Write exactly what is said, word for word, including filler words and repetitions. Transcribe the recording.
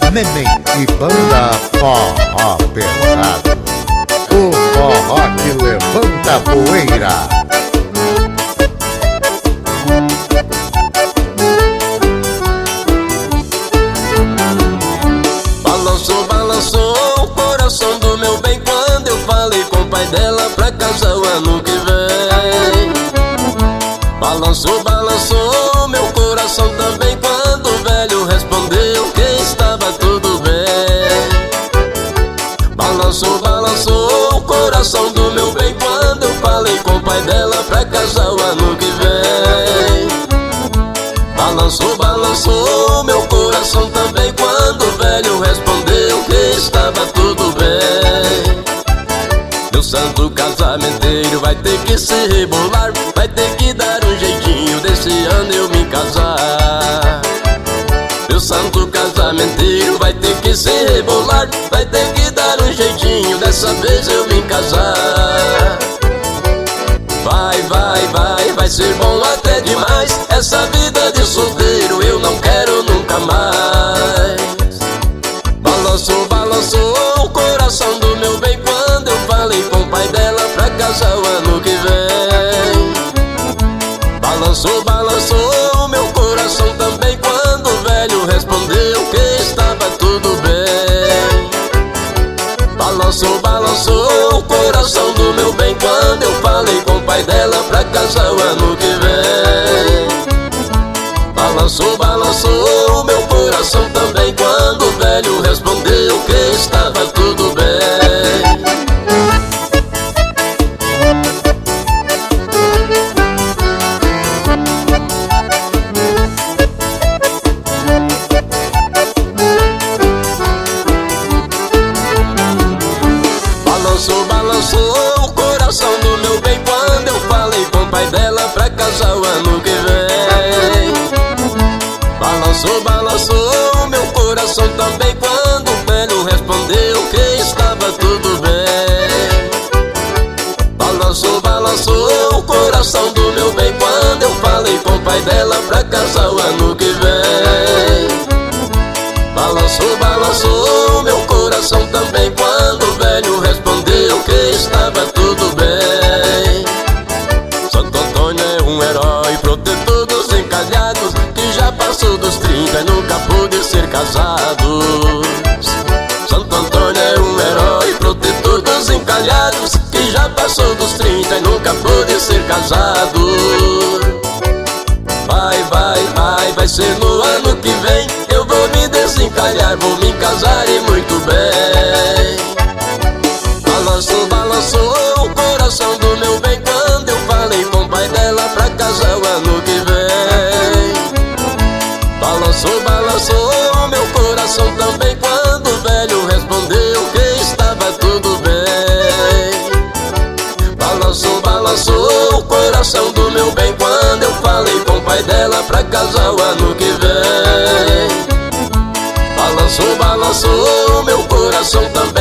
Neném e banda Forró Pesado. O forró que levanta a poeira. Balançou, balançou o coração do meu bem quando eu falei com o pai dela pra casar o ano que vem. Balançou, balançou meu coração também quando o velho respondeu que estava tudo bem. Balançou, balançou o coração do meu bem quando eu falei com o pai dela pra casar o ano que vem. Balançou, balançou meu coração também quando o velho respondeu que estava tudo bem. Meu santo casamenteiro vai ter que se rebolar, vai ter que dar um jeitinho desse ano eu me casar. Meu santo casamenteiro vai ter que se rebolar, vai ter que dar um jeitinho dessa vez eu me casar. Vai, vai, vai, vai ser bom até demais. Essa vida de solteiro eu não quero nunca mais. Balançou, balançou o coração do meu bem quando eu falei com o pai dela pra casar o ano que vem. Balançou, balançou meu coração também quando o velho respondeu que estava tudo bem. Balançou, balançou o coração do meu bem quando eu falei com o pai dela pra casar o ano que vem. Balançou, balançou meu coração também quando o velho respondeu que estava tudo bem. Balançou, balançou o coração do meu bem quando eu falei com o pai dela pra casar o ano que vem. Balançou, balançou meu coração também quando o velho respondeu que estava tudo bem. Balançou, balançou o coração do meu bem quando eu falei com o pai dela pra casar o ano que vem. Balançou, balançou meu coração também quando o velho respondeu que estava tudo bem. Santo Antônio é um herói, protetor dos encalhados, que já passou dos trinta e nunca pôde ser casado. Santo Antônio é um herói, protetor dos encalhados, que já passou dos trinta e nunca pôde ser casado. Vai, vai, vai, vai ser no ano que vem. Eu vou me desencalhar, vou me casar e muito bem. Balançou, balançou o coração do meu bem quando eu falei com o pai dela pra casar o ano que vem. Balançou, balançou meu coração também quando o velho respondeu que estava tudo bem. Balançou, balançou o coração do meu bem quando eu falei com o pai dela pra casar o ano que vem. Balançou, balançou meu coração também